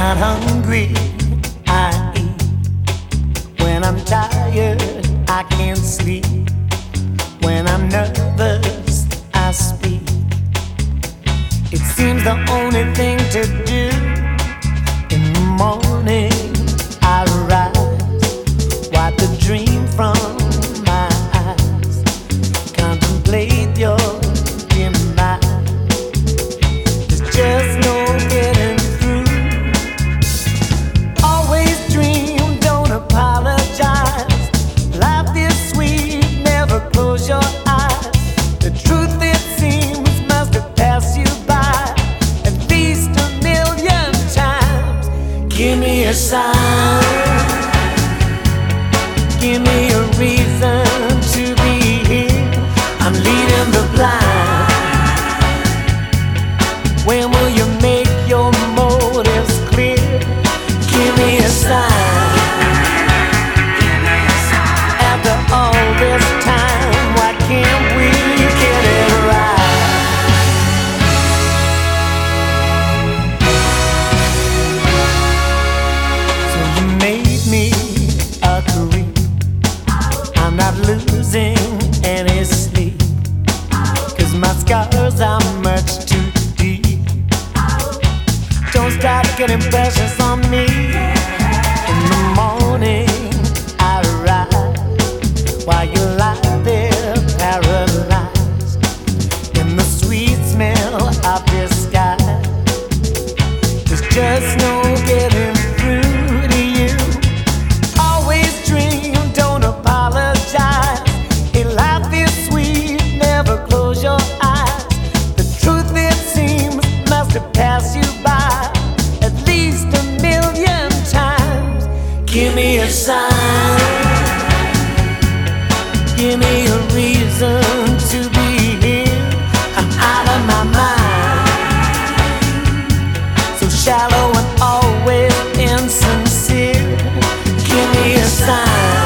not hungry, I eat. When I'm tired, I can't sleep. When I'm nervous, I speak. It seems the only thing to do. In the morning, I rise, wipe the dream from my eyes, contemplate your demise. There's just no getting through. Always dream, don't apologize. Life is sweet, never close your eyes. The truth, it seems, must have passed you by at least a million times. Give me a sign, give me a reason to be here. I'm leading the blind. When will you make your motives clear? Give me a sign. After all this time, why can't we get it right? So you made me agree. I'm not losing any sleep, 'cause my scars are much too deep. Don't stop getting precious on me. In the morning I rise, while you lie there paralyzed in the sweet smell of this sky. There's just no getting through to you. Always dream, don't apologize. Hey, life is sweet, never close your eyes. The truth, it seems, must have passed you by at least a million times. Give me a sign, give me a reason to be here. I'm out of my mind, so shallow and always insincere. Give me a sign.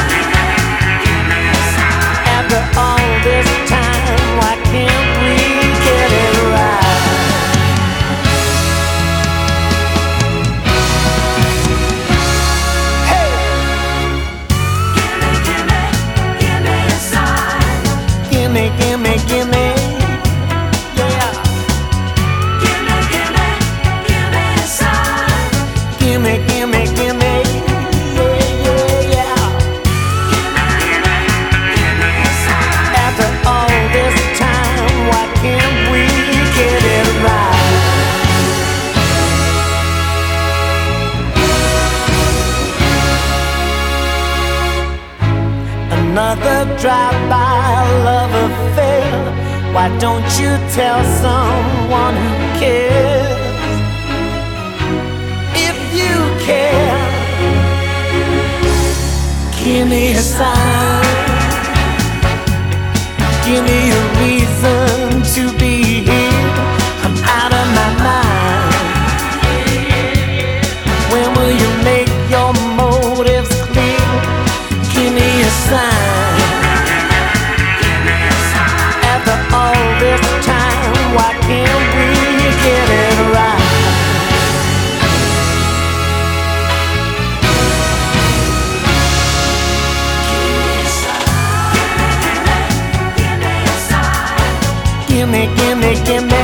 After all this time, why can't we get it right? Hey! Give me a sign. Gimme, gimme, gimme, yeah. Give me a sign. Gimme, gimme, gimme, yeah, yeah, yeah. Give me a sign. After all this time, why can't we get it right? Another drive-by love affair. Why don't you tell someone who cares? If you care, give me a sign, give me a reason to be here. I'm out of my mind. When will you make your motives clear? Give me a sign. After all this time, why can't we get it right? Give me a sign. Gimme, gimme, gimme.